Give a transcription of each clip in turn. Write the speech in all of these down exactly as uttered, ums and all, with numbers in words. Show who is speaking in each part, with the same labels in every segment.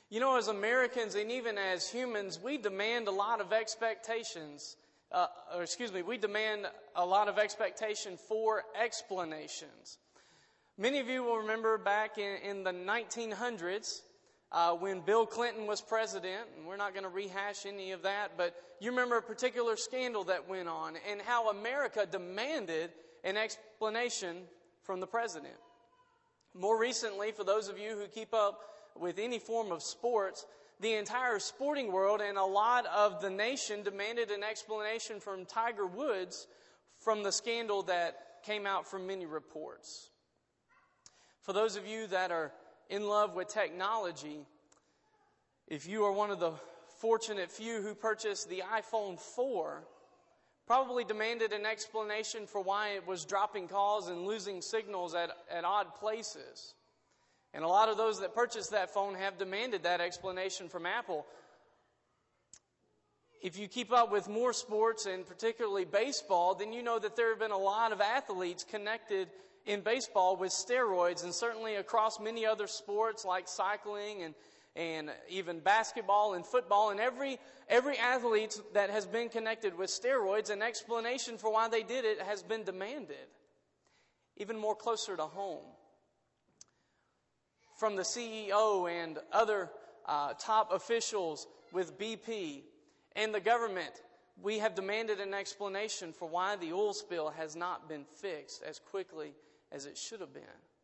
Speaker 1: You know, as Americans and even as humans, we demand a lot of expectations. Uh, or excuse me, we demand a lot of expectation for explanations. Many of you will remember back in, in the nineteen hundreds uh, when Bill Clinton was president, and we're not going to rehash any of that, but you remember a particular scandal that went on and how America demanded an explanation from the president. More recently, for those of you who keep up with any form of sports, the entire sporting world and a lot of the nation demanded an explanation from Tiger Woods from the scandal that came out from many reports. For those of you that are in love with technology, if you are one of the fortunate few who purchased the iPhone four, probably demanded an explanation for why it was dropping calls and losing signals at, at odd places. And a lot of those that purchased that phone have demanded that explanation from Apple. If you keep up with more sports, and particularly baseball, then you know that there have been a lot of athletes connected in baseball with steroids, and certainly across many other sports like cycling and, and even basketball and football. And every, every athlete that has been connected with steroids, an explanation for why they did it has been demanded. Even more closer to home, from the C E O and other uh, top officials with B P and the government, we have demanded an explanation for why the oil spill has not been fixed as quickly as it should have been.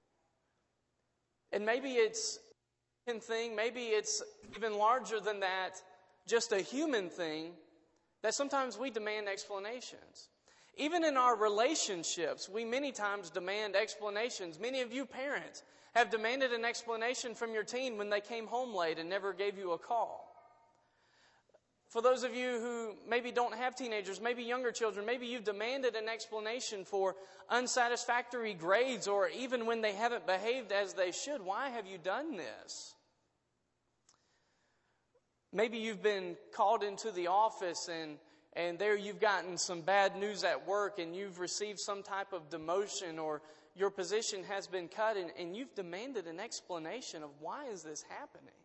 Speaker 1: And maybe it's a thing, maybe it's even larger than that, just a human thing, that sometimes we demand explanations. Even in our relationships, we many times demand explanations. Many of you parents have demanded an explanation from your teen when they came home late and never gave you a call. For those of you who maybe don't have teenagers, maybe younger children, maybe you've demanded an explanation for unsatisfactory grades, or even when they haven't behaved as they should. Why have you done this? Maybe you've been called into the office and And there you've gotten some bad news at work, and you've received some type of demotion, or your position has been cut, and, and you've demanded an explanation of why is this happening.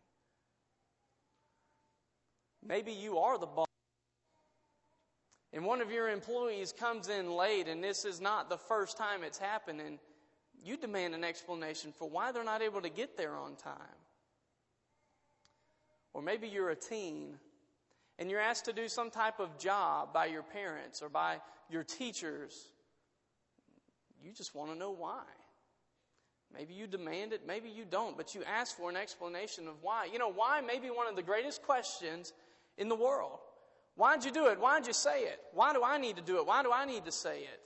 Speaker 1: Maybe you are the boss, and one of your employees comes in late, and this is not the first time it's happened, and you demand an explanation for why they're not able to get there on time. Or maybe you're a teen, and you're asked to do some type of job by your parents or by your teachers. You just want to know why. Maybe you demand it, maybe you don't, but you ask for an explanation of why. You know, why may be one of the greatest questions in the world. Why'd you do it? Why'd you say it? Why do I need to do it? Why do I need to say it?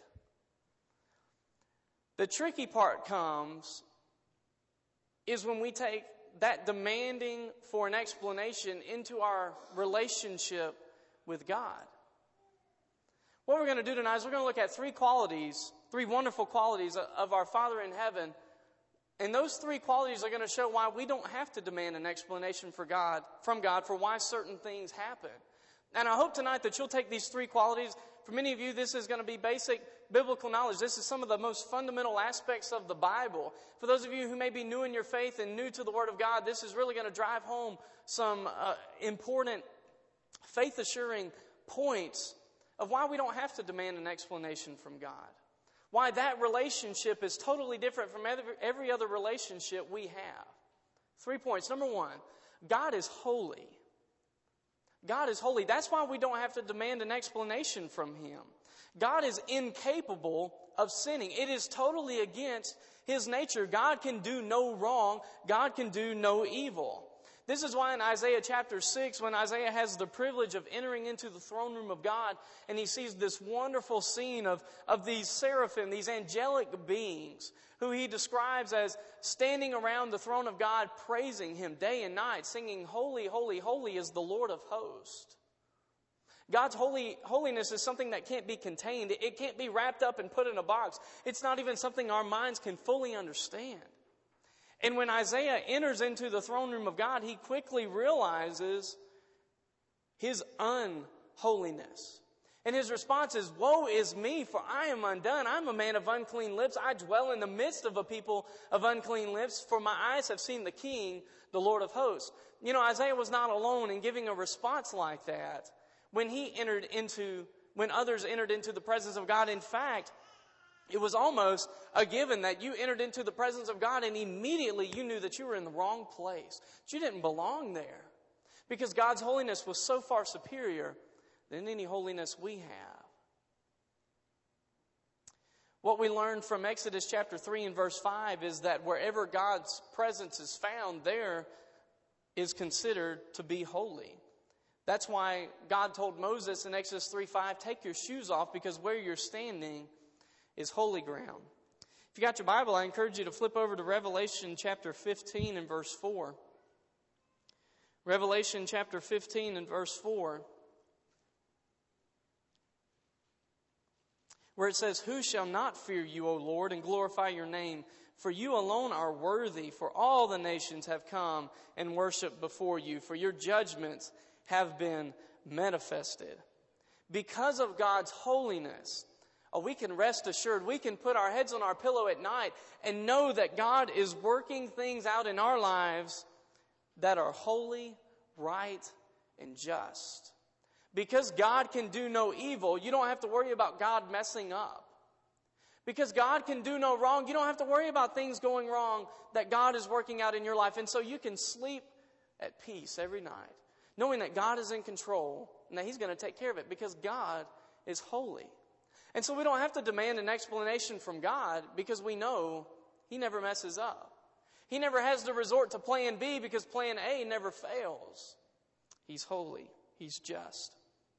Speaker 1: The tricky part comes is when we take that demanding for an explanation into our relationship with God. What we're going to do tonight is we're going to look at three qualities, three wonderful qualities of our Father in heaven. And those three qualities are going to show why we don't have to demand an explanation for God, from God for why certain things happen. And I hope tonight that you'll take these three qualities. For many of you, this is going to be basic biblical knowledge. This is some of the most fundamental aspects of the Bible. For those of you who may be new in your faith and new to the Word of God, this is really going to drive home some uh, important faith-assuring points of why we don't have to demand an explanation from God. Why that relationship is totally different from every other relationship we have. Three points. Number one, God is holy. God is holy. That's why we don't have to demand an explanation from Him. God is incapable of sinning. It is totally against His nature. God can do no wrong. God can do no evil. This is why in Isaiah chapter six, when Isaiah has the privilege of entering into the throne room of God, and he sees this wonderful scene of, of these seraphim, these angelic beings, who he describes as standing around the throne of God, praising Him day and night, singing, "Holy, holy, holy is the Lord of hosts." God's holy, holiness is something that can't be contained. It can't be wrapped up and put in a box. It's not even something our minds can fully understand. And when Isaiah enters into the throne room of God, he quickly realizes His unholiness. And his response is, woe is me, for I am undone. I'm a man of unclean lips. I dwell in the midst of a people of unclean lips, for my eyes have seen the King, the Lord of hosts. You know, Isaiah was not alone in giving a response like that when he entered into, when others entered into the presence of God. In fact, it was almost a given that you entered into the presence of God and immediately you knew that you were in the wrong place. That you didn't belong there. Because God's holiness was so far superior than any holiness we have. What we learned from Exodus chapter three and verse five is that wherever God's presence is found, there is considered to be holy. That's why God told Moses in Exodus three five, take your shoes off because where you're standing is holy ground. If you got your Bible, I encourage you to flip over to Revelation chapter fifteen and verse four. Revelation chapter fifteen and verse four. Where it says, who shall not fear you, O Lord, and glorify your name? For you alone are worthy, for all the nations have come and worshiped before you, for your judgments have been manifested. Because of God's holiness, oh, we can rest assured, we can put our heads on our pillow at night and know that God is working things out in our lives that are holy, right, and just. Because God can do no evil, you don't have to worry about God messing up. Because God can do no wrong, you don't have to worry about things going wrong that God is working out in your life. And so you can sleep at peace every night, knowing that God is in control and that He's going to take care of it because God is holy. And so we don't have to demand an explanation from God because we know He never messes up. He never has to resort to plan B because plan A never fails. He's holy. He's just.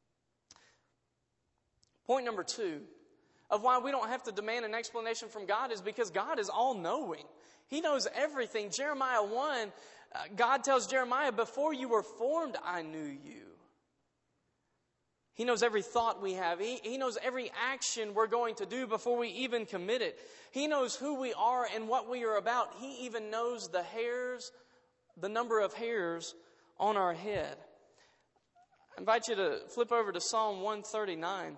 Speaker 1: Point number two of why we don't have to demand an explanation from God is because God is all-knowing. He knows everything. Jeremiah one, uh, God tells Jeremiah, before you were formed, I knew you. He knows every thought we have. He, he knows every action we're going to do before we even commit it. He knows who we are and what we are about. He even knows the hairs, the number of hairs on our head. I invite you to flip over to Psalm one thirty-nine.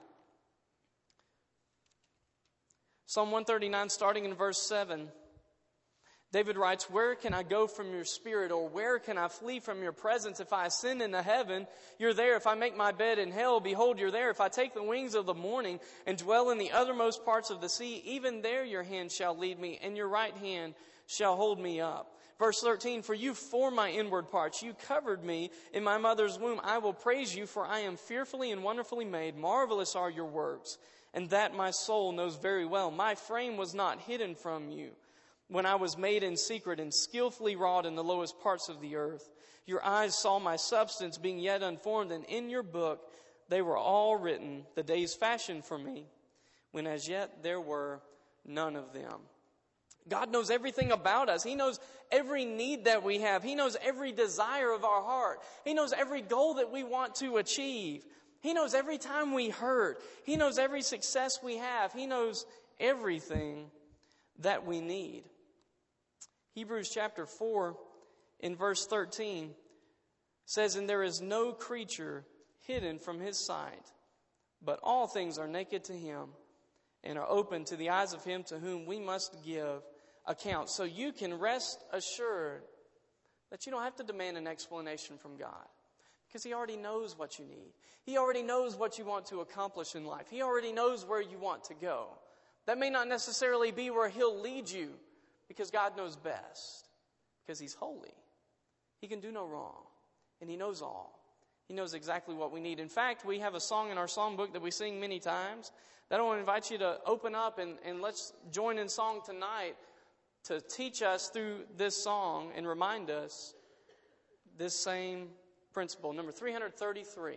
Speaker 1: Psalm one thirty-nine, starting in verse seven. David writes, where can I go from your spirit, or where can I flee from your presence? If I ascend into heaven, you're there. If I make my bed in hell, behold, you're there. If I take the wings of the morning and dwell in the uttermost parts of the sea, even there your hand shall lead me, and your right hand shall hold me up. Verse thirteen, for you formed my inward parts. You covered me in my mother's womb. I will praise you, for I am fearfully and wonderfully made. Marvelous are your works, and that my soul knows very well. My frame was not hidden from you when I was made in secret and skillfully wrought in the lowest parts of the earth. Your eyes saw my substance being yet unformed, and in your book they were all written, the days fashioned for me, when as yet there were none of them. God knows everything about us. He knows every need that we have. He knows every desire of our heart. He knows every goal that we want to achieve. He knows every time we hurt. He knows every success we have. He knows everything that we need. Hebrews chapter four in verse thirteen says, and there is no creature hidden from His sight, but all things are naked to Him and are open to the eyes of Him to whom we must give account. So you can rest assured that you don't have to demand an explanation from God because He already knows what you need. He already knows what you want to accomplish in life. He already knows where you want to go. That may not necessarily be where He'll lead you because God knows best, because He's holy. He can do no wrong, and He knows all. He knows exactly what we need. In fact, we have a song in our song book that we sing many times that I want to invite you to open up and, and let's join in song tonight to teach us through this song and remind us this same principle. Number three thirty-three.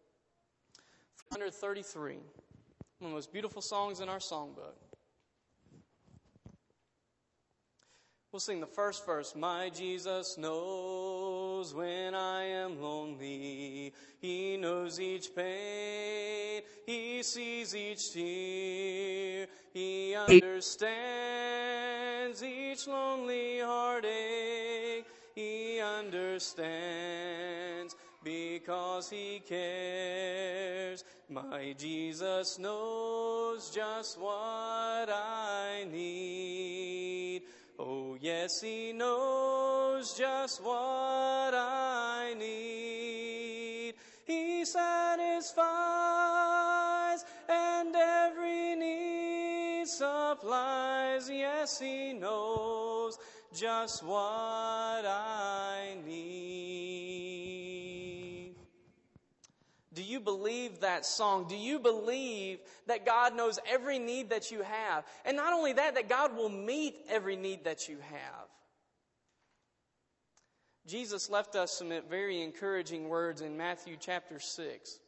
Speaker 1: three thirty-three. One of the most beautiful songs in our songbook. We'll sing the first verse. My Jesus knows when I am lonely. He knows each pain. He sees each tear. He understands each lonely heartache. He understands because He cares. My Jesus knows just what I need. Oh, yes, He knows just what I need. He satisfies and every need supplies. Yes, He knows just what I need. Do you believe that song? Do you believe that God knows every need that you have? And not only that, that God will meet every need that you have. Jesus left us some very encouraging words in Matthew chapter six.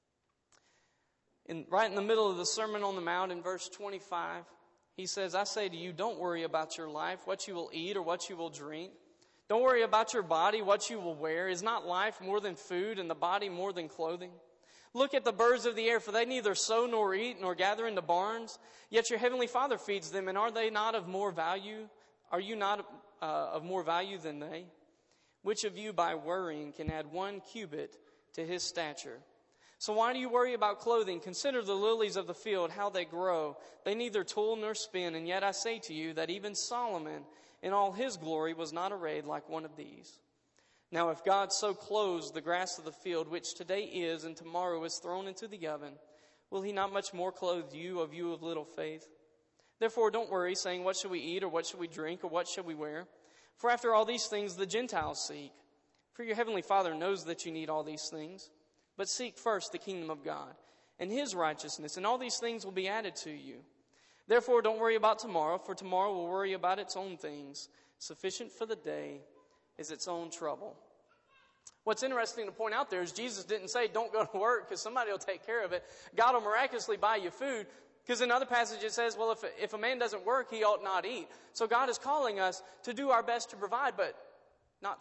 Speaker 1: In, right in the middle of the Sermon on the Mount in verse twenty-five, He says, I say to you, don't worry about your life, what you will eat or what you will drink. Don't worry about your body, what you will wear. Is not life more than food and the body more than clothing? Look at the birds of the air, for they neither sow nor eat nor gather into barns, yet your heavenly Father feeds them. And are they not of more value? Are you not uh, of more value than they? Which of you by worrying can add one cubit to his stature? So why do you worry about clothing? Consider the lilies of the field, how they grow. They neither toil nor spin. And yet I say to you that even Solomon in all his glory was not arrayed like one of these. Now if God so clothes the grass of the field, which today is and tomorrow is thrown into the oven, will He not much more clothe you, of you of little faith? Therefore don't worry, saying, what shall we eat, or what shall we drink, or what shall we wear? For after all these things the Gentiles seek. For your heavenly Father knows that you need all these things. But seek first the kingdom of God and His righteousness, and all these things will be added to you. Therefore, don't worry about tomorrow, for tomorrow will worry about its own things. Sufficient for the day is its own trouble. What's interesting to point out there is Jesus didn't say, don't go to work because somebody will take care of it. God will miraculously buy you food. Because in other passages it says, well, if, if a man doesn't work, he ought not eat. So God is calling us to do our best to provide, but not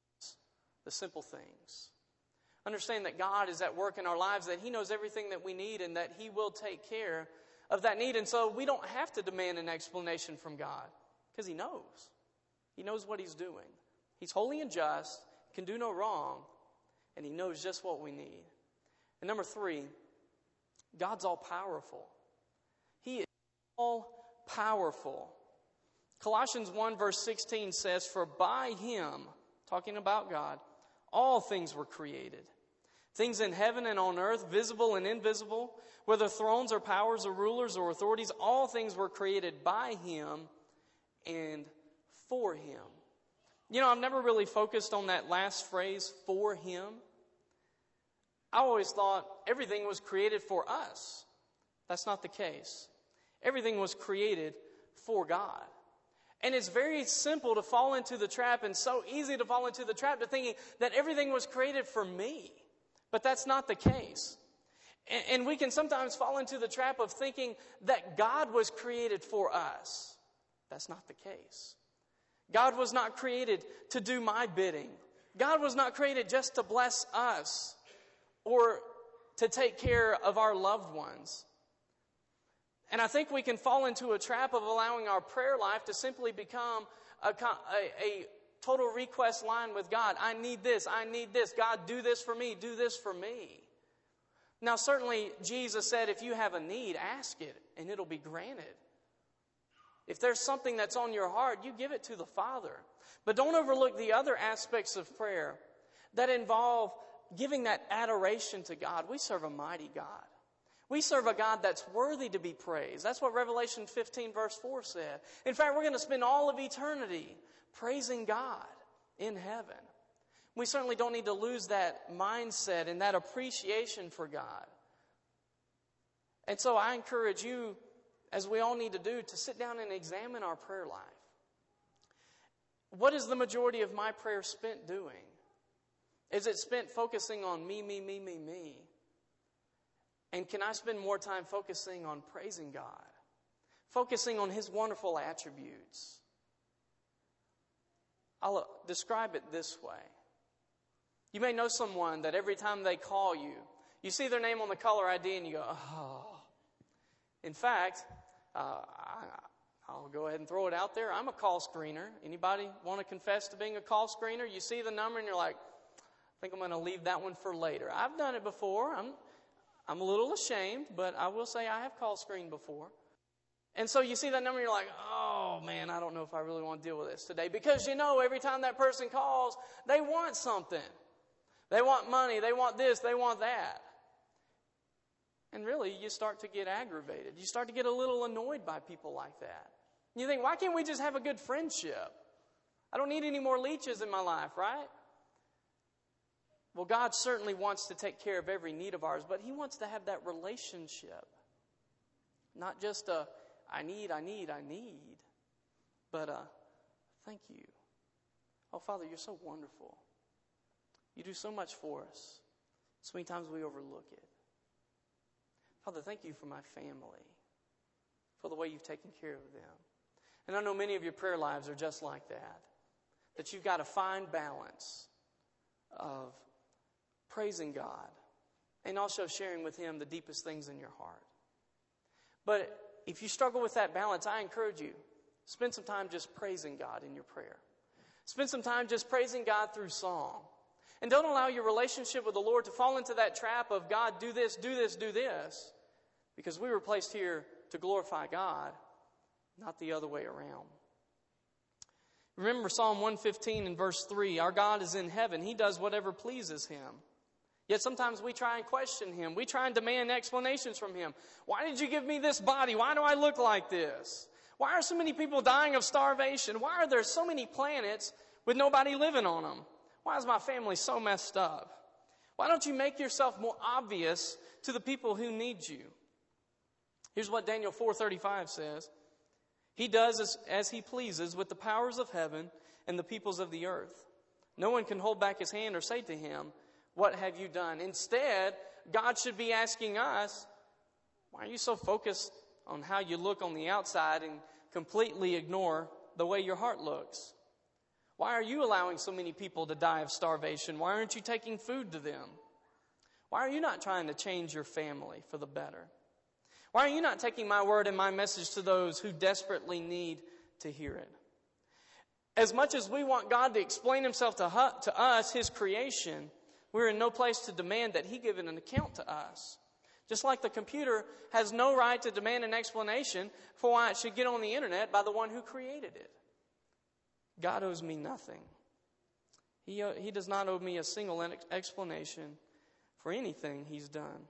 Speaker 1: the simple things. Understand that God is at work in our lives, that He knows everything that we need, and that He will take care of that need. And so we don't have to demand an explanation from God, because He knows. He knows what He's doing. He's holy and just, can do no wrong, and He knows just what we need. And number three, God's all powerful. He is all powerful. Colossians one verse sixteen says, for by Him, talking about God, all things were created. Things in heaven and on earth, visible and invisible, whether thrones or powers or rulers or authorities, all things were created by Him and for Him. You know, I've never really focused on that last phrase, for Him. I always thought everything was created for us. That's not the case. Everything was created for God. And it's very simple to fall into the trap, and so easy to fall into the trap to thinking that everything was created for me. But that's not the case. And, and we can sometimes fall into the trap of thinking that God was created for us. That's not the case. God was not created to do my bidding. God was not created just to bless us or to take care of our loved ones. And I think we can fall into a trap of allowing our prayer life to simply become a, a, a total request line with God. I need this, I need this. God, do this for me, do this for me. Now, certainly, Jesus said, if you have a need, ask it, and it'll be granted. If there's something that's on your heart, you give it to the Father. But don't overlook the other aspects of prayer that involve giving that adoration to God. We serve a mighty God. We serve a God that's worthy to be praised. That's what Revelation fifteen verse four said. In fact, we're going to spend all of eternity praising God in heaven. We certainly don't need to lose that mindset and that appreciation for God. And so I encourage you, as we all need to do, to sit down and examine our prayer life. What is the majority of my prayer spent doing? Is it spent focusing on me, me, me, me, me? And can I spend more time focusing on praising God? Focusing on His wonderful attributes? I'll describe it this way. You may know someone that every time they call you, you see their name on the caller I D and you go, oh. In fact, uh, I, I'll go ahead and throw it out there. I'm a call screener. Anybody want to confess to being a call screener? You see the number and you're like, I think I'm going to leave that one for later. I've done it before. I'm, I'm a little ashamed, but I will say I have call screened before. And so you see that number and you're like, oh man, I don't know if I really want to deal with this today. Because you know every time that person calls, they want something. They want money, they want this, they want that. And really, you start to get aggravated. You start to get a little annoyed by people like that. You think, why can't we just have a good friendship? I don't need any more leeches in my life, right? Well, God certainly wants to take care of every need of ours, but He wants to have that relationship. Not just a, I need, I need, I need, but a, thank you. Oh, Father, you're so wonderful. You do so much for us. So many times we overlook it. Father, thank you for my family, for the way you've taken care of them. And I know many of your prayer lives are just like that, that you've got a fine balance of praising God and also sharing with Him the deepest things in your heart. But if you struggle with that balance, I encourage you, spend some time just praising God in your prayer. Spend some time just praising God through song. And don't allow your relationship with the Lord to fall into that trap of God, do this, do this, do this. Because we were placed here to glorify God, not the other way around. Remember Psalm one fifteen and verse three, our God is in heaven. He does whatever pleases Him. Yet sometimes we try and question Him. We try and demand explanations from Him. Why did you give me this body? Why do I look like this? Why are so many people dying of starvation? Why are there so many planets with nobody living on them? Why is my family so messed up? Why don't you make yourself more obvious to the people who need you? Here's what Daniel four thirty-five says. He does as, as He pleases with the powers of heaven and the peoples of the earth. No one can hold back His hand or say to Him, what have you done? Instead, God should be asking us, why are you so focused on how you look on the outside and completely ignore the way your heart looks? Why are you allowing so many people to die of starvation? Why aren't you taking food to them? Why are you not trying to change your family for the better? Why are you not taking my word and my message to those who desperately need to hear it? As much as we want God to explain Himself to, to us, His creation, we're in no place to demand that He give an account to us. Just like the computer has no right to demand an explanation for why it should get on the internet by the one who created it. God owes me nothing. He, he does not owe me a single explanation for anything He's done.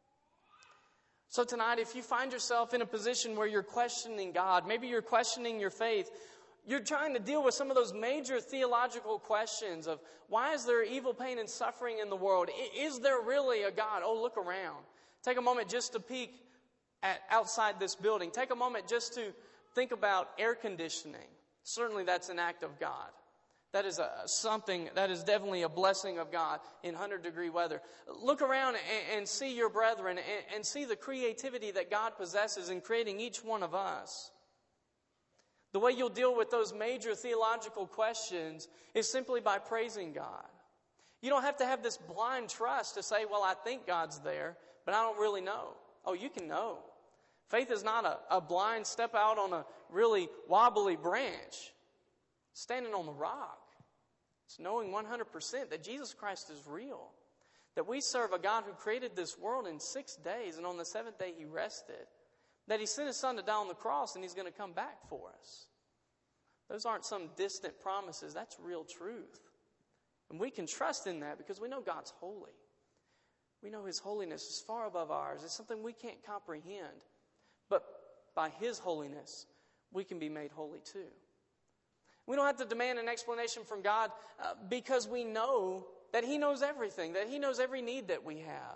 Speaker 1: So tonight, if you find yourself in a position where you're questioning God, maybe you're questioning your faith, you're trying to deal with some of those major theological questions of why is there evil, pain, and suffering in the world? Is there really a God? Oh, look around. Take a moment just to peek at outside this building. Take a moment just to think about air conditioning. Certainly that's an act of God. That is a, something, that is definitely a blessing of God in one hundred degree weather. Look around and, and see your brethren and, and see the creativity that God possesses in creating each one of us. The way you'll deal with those major theological questions is simply by praising God. You don't have to have this blind trust to say, well, I think God's there, but I don't really know. Oh, you can know. Faith is not a, a blind step out on a really wobbly branch. Standing on the rock. It's knowing one hundred percent that Jesus Christ is real. That we serve a God who created this world in six days, and on the seventh day He rested. That He sent His Son to die on the cross, and He's going to come back for us. Those aren't some distant promises. That's real truth. And we can trust in that because we know God's holy. We know His holiness is far above ours. It's something we can't comprehend. But by His holiness, we can be made holy too. We don't have to demand an explanation from God uh, because we know that He knows everything, that He knows every need that we have.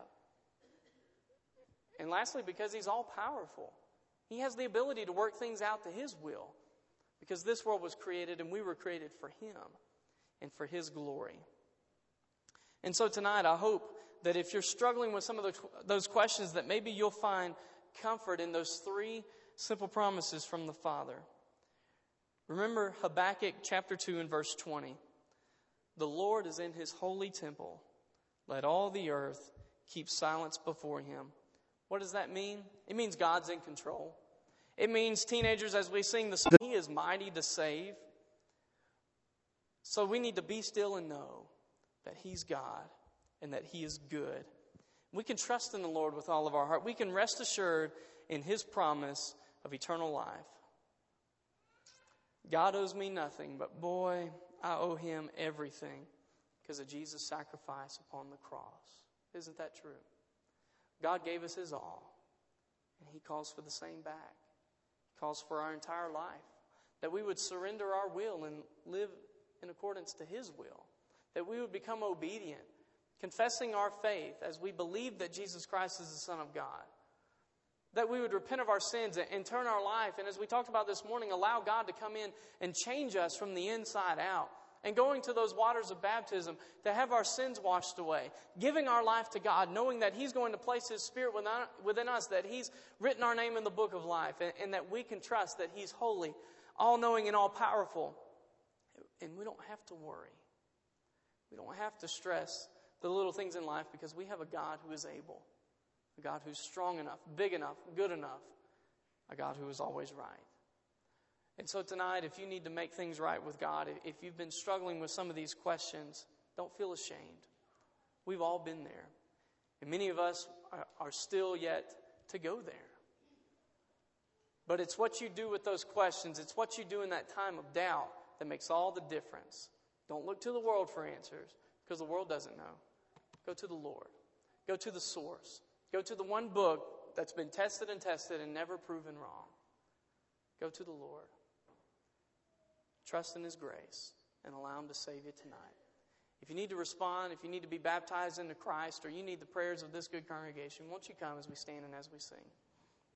Speaker 1: And lastly, because He's all-powerful. He has the ability to work things out to His will because this world was created and we were created for Him and for His glory. And so tonight, I hope that if you're struggling with some of those, those questions, that maybe you'll find comfort in those three simple promises from the Father. Remember Habakkuk chapter two and verse twenty. The Lord is in His holy temple. Let all the earth keep silence before Him. What does that mean? It means God's in control. It means, teenagers, as we sing the song, He is mighty to save. So we need to be still and know that He's God and that He is good. We can trust in the Lord with all of our heart. We can rest assured in His promise of eternal life. God owes me nothing, but boy, I owe Him everything because of Jesus' sacrifice upon the cross. Isn't that true? God gave us His all, and He calls for the same back. He calls for our entire life, that we would surrender our will and live in accordance to His will, that we would become obedient, confessing our faith as we believe that Jesus Christ is the Son of God, that we would repent of our sins and turn our life, and as we talked about this morning, allow God to come in and change us from the inside out, and going to those waters of baptism to have our sins washed away, giving our life to God, knowing that He's going to place His Spirit within us, that He's written our name in the book of life, and, and that we can trust that He's holy, all-knowing, and all-powerful. And we don't have to worry. We don't have to stress the little things in life because we have a God who is able, a God who's strong enough, big enough, good enough, a God who is always right. And so tonight, if you need to make things right with God, if you've been struggling with some of these questions, don't feel ashamed. We've all been there. And many of us are, are still yet to go there. But it's what you do with those questions, it's what you do in that time of doubt that makes all the difference. Don't look to the world for answers because the world doesn't know. Go to the Lord. Go to the source. Go to the one book that's been tested and tested and never proven wrong. Go to the Lord. Trust in His grace and allow Him to save you tonight. If you need to respond, if you need to be baptized into Christ, or you need the prayers of this good congregation, won't you come as we stand and as we sing?